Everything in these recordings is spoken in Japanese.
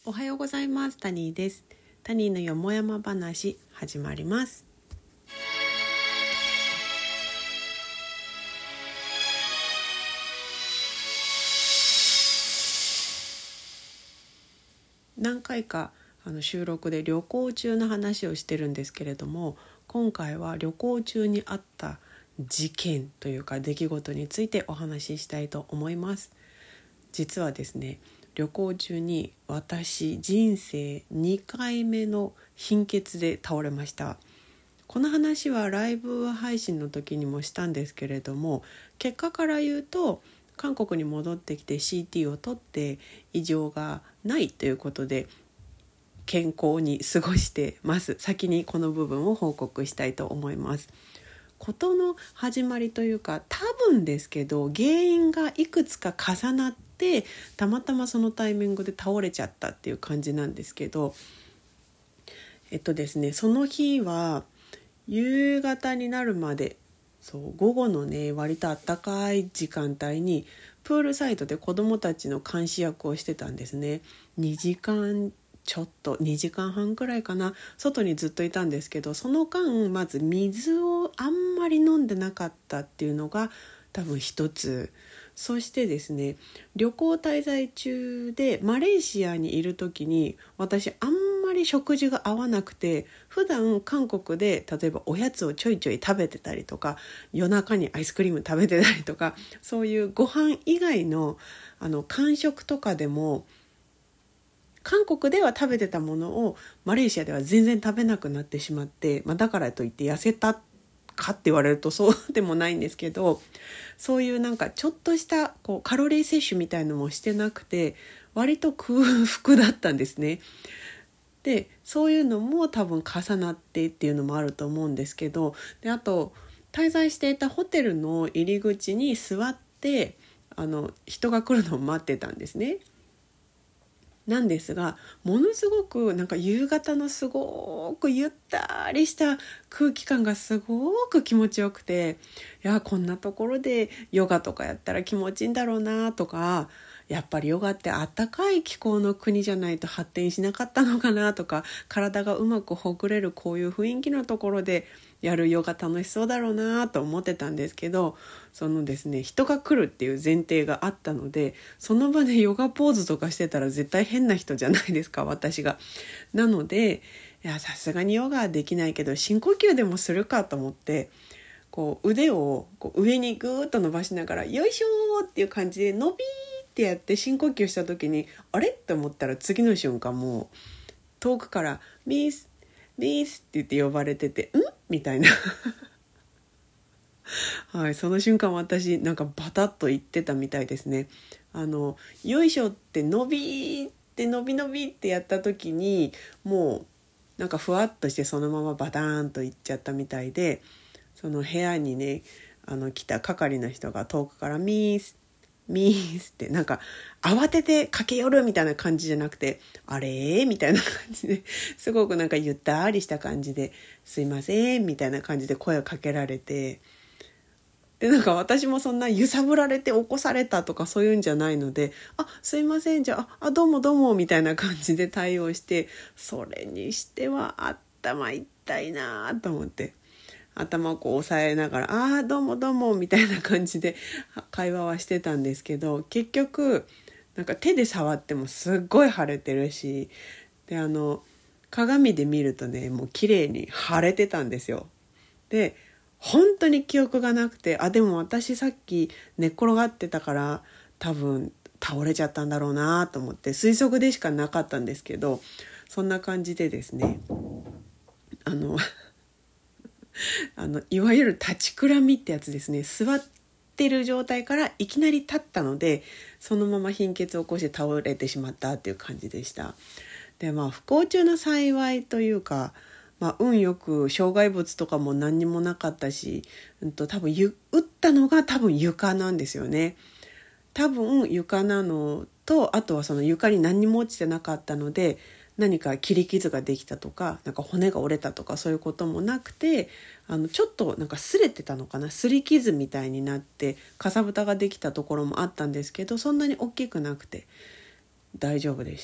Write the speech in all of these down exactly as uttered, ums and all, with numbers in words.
おはようございます。タニーです。タニーのよもやま話始まります。何回かあの収録で旅行中の話をしてるんですけれども、今回は旅行中にあった事件というか出来事についてお話ししたいと思います。実はですね、旅行中に私人生にかいめの貧血で倒れました。この話はライブ配信の時にもしたんですけれども、結果から言うと韓国に戻ってきて シーティー を取って異常がないということで健康に過ごしてます。先にこの部分を報告したいと思います。ことの始まりというか、多分ですけど原因がいくつか重なってたまたまそのタイミングで倒れちゃったっていう感じなんですけど、えっとですねその日は夕方になるまで、そう午後のね割と暖かい時間帯にプールサイドで子どもたちの監視役をしてたんですね。にじかんちょっとにじかんはんくらいかな、外にずっといたんですけど、その間まず水をあんまり飲んでなかったっていうのが多分一つ。そしてですね、旅行滞在中でマレーシアにいる時に私あんまり食事が合わなくて、普段韓国で例えばおやつをちょいちょい食べてたりとか、夜中にアイスクリーム食べてたりとか、そういうご飯以外のあの間食とかでも韓国では食べてたものをマレーシアでは全然食べなくなってしまって、まあ、だからといって痩せたかって言われるとそうでもないんですけど、そういうなんかちょっとしたこうカロリー摂取みたいのもしてなくて、割と空腹だったんですね。でそういうのも多分重なってっていうのもあると思うんですけど、であと滞在していたホテルの入り口に座ってあの人が来るのを待ってたんですね。なんですが、ものすごくなんか夕方のすごくゆったりした空気感がすごく気持ちよくて、いやこんなところでヨガとかやったら気持ちいいんだろうなとか、やっぱりヨガってあったかい気候の国じゃないと発展しなかったのかなとか、体がうまくほぐれるこういう雰囲気のところでやるヨガ楽しそうだろうなと思ってたんですけど、そのですね人が来るっていう前提があったので、その場でヨガポーズとかしてたら絶対変な人じゃないですか、私が。なのでいやさすがにヨガはできないけど深呼吸でもするかと思って、こう腕をこう上にぐーっと伸ばしながらよいしょーっていう感じで伸びーってやって深呼吸した時に、あれって思ったら次の瞬間もう遠くからミスミスって言って呼ばれてて、んみたいなはい、その瞬間私なんかバタッと言ってたみたいですね。あのよいしょって伸びって伸び伸びってやった時にもうなんかふわっとしてそのままバターンといっちゃったみたいで、その部屋にねあの来た係の人が遠くからミースミースってなんか慌てて駆け寄るみたいな感じじゃなくて、あれーみたいな感じですごくなんかゆったりした感じで、すいませんみたいな感じで声をかけられて、でなんか私もそんな揺さぶられて起こされたとかそういうんじゃないので、あすいませんじゃあ、あどうもどうもみたいな感じで対応して、それにしては頭痛いなと思って頭をこう押さえながら、あどうもどうもみたいな感じで会話はしてたんですけど、結局なんか手で触ってもすっごい腫れてるし、であの鏡で見るとねもう綺麗に腫れてたんですよ。で本当に記憶がなくて、あでも私さっき寝っ転がってたから多分倒れちゃったんだろうなと思って推測でしかなかったんですけど、そんな感じでですね、あのあのいわゆる立ちくらみってやつですね。座ってる状態からいきなり立ったので、そのまま貧血を起こして倒れてしまったっていう感じでした。でまあ不幸中の幸いというか、まあ、運よく障害物とかも何にもなかったし、うん、と多分ゆ打ったのが多分床なんですよね。多分床なのと、あとはその床に何にも落ちてなかったので、何か切り傷ができたとか、なんか骨が折れたとかそういうこともなくて、あのちょっとなんか擦れてたのかな、擦り傷みたいになってかさぶたができたところもあったんですけど、そんなに大きくなくて大丈夫でした。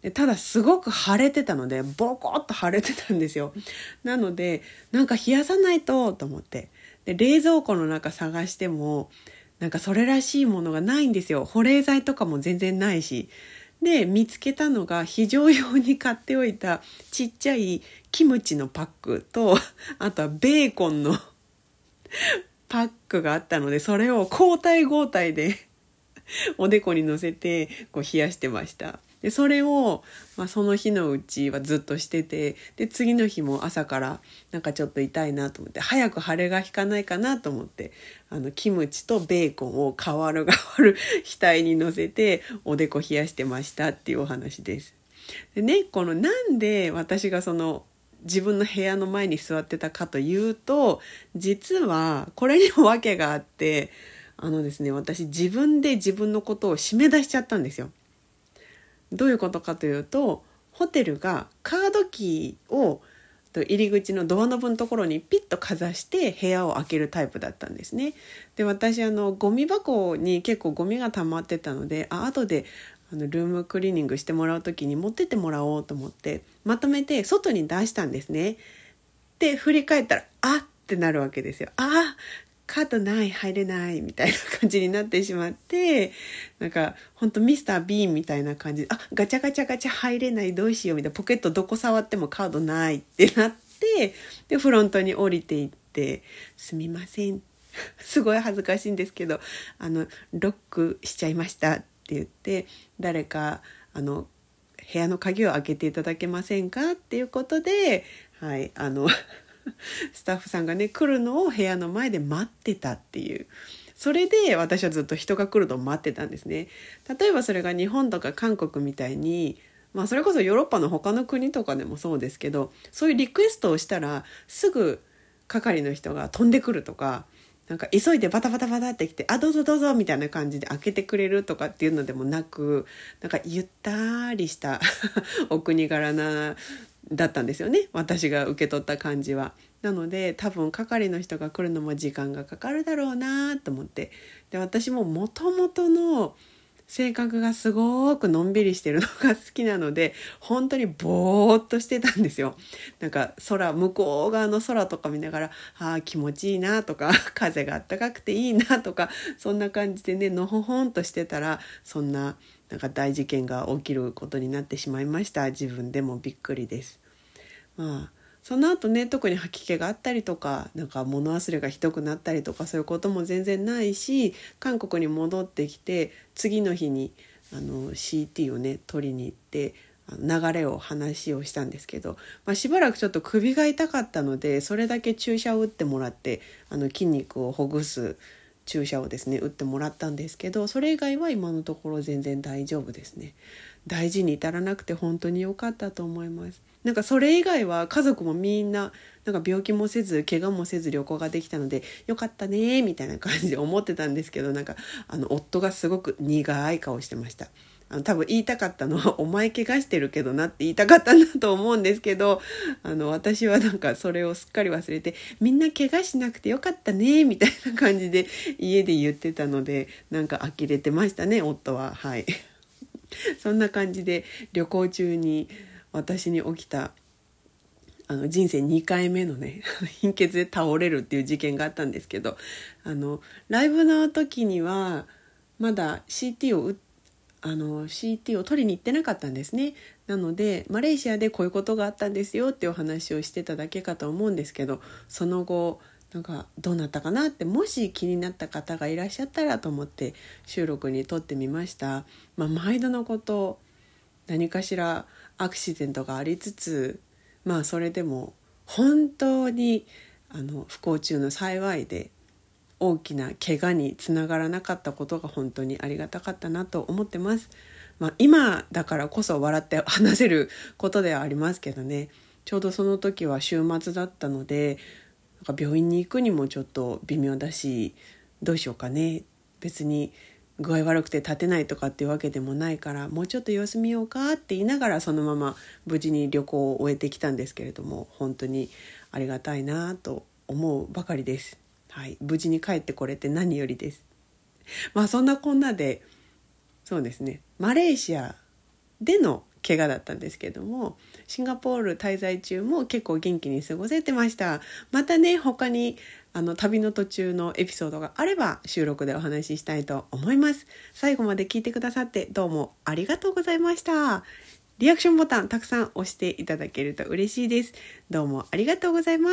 でただすごく腫れてたのでボコッと腫れてたんですよ。なのでなんか冷やさないとと思ってで冷蔵庫の中探してもなんかそれらしいものがないんですよ。保冷剤とかも全然ないし。で見つけたのが非常用に買っておいたちっちゃいキムチのパックとあとはベーコンのパックがあったのでそれを交代交代でおでこに乗せてこう冷やしてました。でそれを、まあ、その日のうちはずっとしててで次の日も朝からなんかちょっと痛いなと思って早く腫れが引かないかなと思ってあのキムチとベーコンを代わる代わる額に乗せておでこ冷やしてましたっていうお話です。でねこのなんで私がその自分の部屋の前に座ってたかというと実はこれにも訳があってあのですね私自分で自分のことを締め出しちゃったんですよ。どういうことかというとホテルがカードキーを入り口のドアノブのところにピッとかざして部屋を開けるタイプだったんですね。で私あのゴミ箱に結構ゴミが溜まってたのであ後であのルームクリーニングしてもらう時に持ってってもらおうと思ってまとめて外に出したんですね。で振り返ったらあってなるわけですよ。あカードない入れないみたいな感じになってしまってなんかほんとミスター・ビーンみたいな感じであガチャガチャガチャ入れないどうしようみたいなポケットどこ触ってもカードないってなってでフロントに降りていってすみませんすごい恥ずかしいんですけどあのロックしちゃいましたって言って誰かあの部屋の鍵を開けていただけませんかっていうことではいあのスタッフさんがね来るのを部屋の前で待ってたっていうそれで私はずっと人が来るのを待ってたんですね。例えばそれが日本とか韓国みたいにまあそれこそヨーロッパの他の国とかでもそうですけどそういうリクエストをしたらすぐ係の人が飛んでくるとかなんか急いでバタバタバタってきてあどうぞどうぞみたいな感じで開けてくれるとかっていうのでもなくなんかゆったりしたお国柄なだったんですよね私が受け取った感じは。なので多分係の人が来るのも時間がかかるだろうなと思ってで私も元々の性格がすごくのんびりしてるのが好きなので本当にぼーっとしてたんですよ。なんか空向こう側の空とか見ながらあ気持ちいいなとか風があったかくていいなとかそんな感じでねのほほんとしてたらそんななんか大事件が起きることになってしまいました。自分でもびっくりです。まあその後ね特に吐き気があったりとかなんか物忘れがひどくなったりとかそういうことも全然ないし韓国に戻ってきて次の日にあの シーティー をね取りに行って流れを話をしたんですけど、まあ、しばらくちょっと首が痛かったのでそれだけ注射を打ってもらってあの筋肉をほぐす注射をですね打ってもらったんですけどそれ以外は今のところ全然大丈夫ですね。大事に至らなくて本当に良かったと思います。なんかそれ以外は家族もみんななんか病気もせず怪我もせず旅行ができたのでよかったねみたいな感じで思ってたんですけどなんかあの夫がすごく苦い顔してました。あの多分言いたかったのはお前怪我してるけどなって言いたかったんだと思うんですけどあの私はなんかそれをすっかり忘れてみんな怪我しなくてよかったねみたいな感じで家で言ってたのでなんか呆れてましたね夫は。はいそんな感じで旅行中に私に起きたあの人生にかいめのね貧血で倒れるっていう事件があったんですけどあのライブの時にはまだ シーティー を打あの シーティー を取りに行ってなかったんですね。なのでマレーシアでこういうことがあったんですよっていうお話をしてただけかと思うんですけどその後なんかどうなったかなってもし気になった方がいらっしゃったらと思って収録に撮ってみました。まあ、毎度のこと何かしらアクシデントがありつつまあそれでも本当にあの不幸中の幸いで大きな怪我につながらなかったことが本当にありがたかったなと思ってます。まあ、今だからこそ笑って話せることではありますけどねちょうどその時は週末だったのでなんか病院に行くにもちょっと微妙だしどうしようかね別に具合悪くて立てないとかっていうわけでもないからもうちょっと様子見ようかって言いながらそのまま無事に旅行を終えてきたんですけれども本当にありがたいなと思うばかりです。はい、無事に帰ってこれて何よりです。まあそんなこんなでそうですねマレーシアでの怪我だったんですけども、シンガポール滞在中も結構元気に過ごせてました。またね、他にあの旅の途中のエピソードがあれば収録でお話ししたいと思います。最後まで聞いてくださってどうもありがとうございました。リアクションボタンたくさん押していただけると嬉しいです。どうもありがとうございます。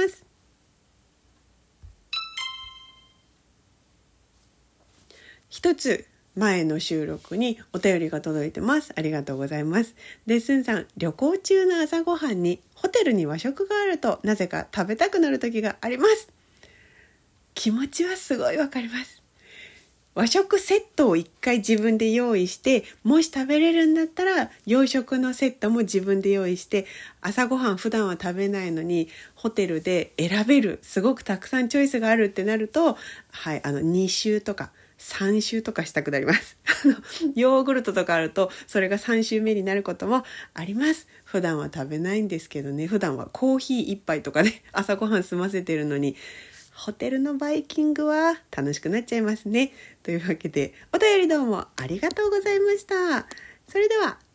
一つ前の収録にお便りが届いてます。ありがとうございます。で、すんさん、旅行中の朝ごはんにホテルに和食があるとなぜか食べたくなる時があります。気持ちはすごいわかります。和食セットを一回自分で用意して、もし食べれるんだったら洋食のセットも自分で用意して、朝ごはん普段は食べないのにホテルで選べる、すごくたくさんチョイスがあるってなると、はい、あのに週とかさん週とかしたくなります。ヨーグルトとかあるとそれがさん週目になることもあります。普段は食べないんですけどね、普段はコーヒー一杯とかで朝ごはん済ませてるのに、ホテルのバイキングは楽しくなっちゃいますね。というわけでお便りどうもありがとうございました。それでは